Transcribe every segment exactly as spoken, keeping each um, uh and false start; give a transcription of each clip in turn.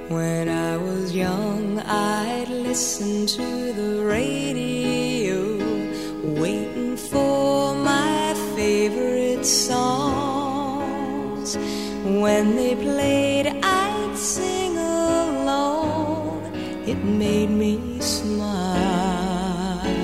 When I was young, I'd listen to the radio, waiting for my favorite songs. When they played, I'd sing along. It made me smile.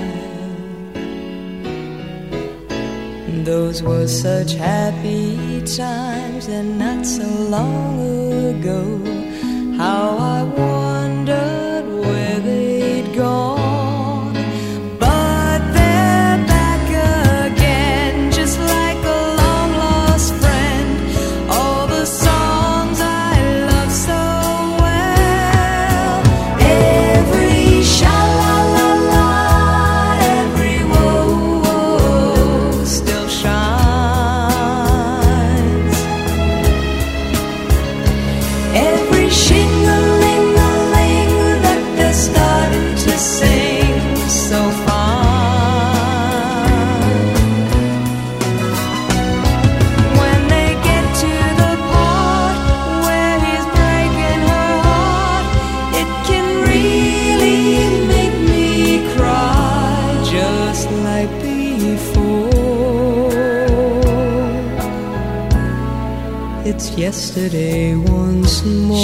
Those were such happy times, and not so long ago. How I wondered where they'd gone. But they're back again, just like a long-lost friend. All the songs I love so well. Every sha-la-la-la, every whoa-whoa still shines. Every shing-a-ling-a-ling that they're starting to sing so fine. When they get to the part where he's breaking her heart, it can really make me cry, just like before. It's yesterday once more.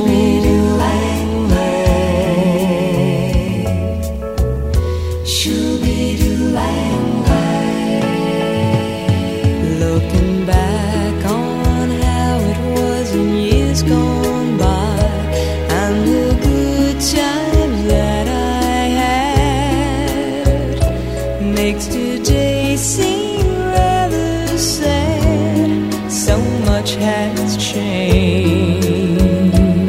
Looking back on how it was in years gone by, and the good times that I had, makes today seem rather sad. So much has changed.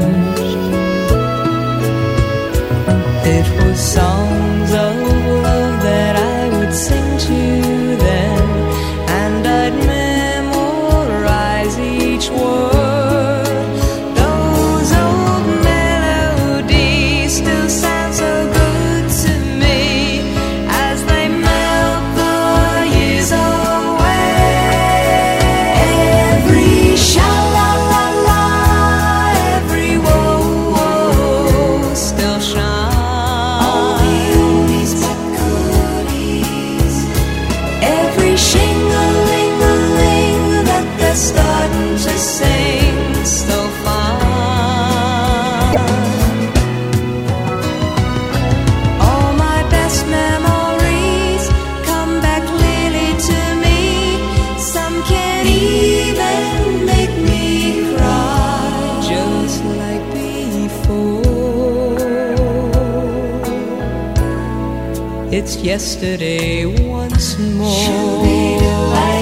It was songs of love that I would sing to them, and I'd memorize each word. Those old melodies still sound so good to me as they melt the years away. Every sha-la-la-la, every whoa-whoa still shines. All the oldies but goodies. Every shing-a-ling-a-ling that they're starting to sing so fine. All my best memories come back clearly to me. Some can even make me cry, just like before. It's yesterday once more.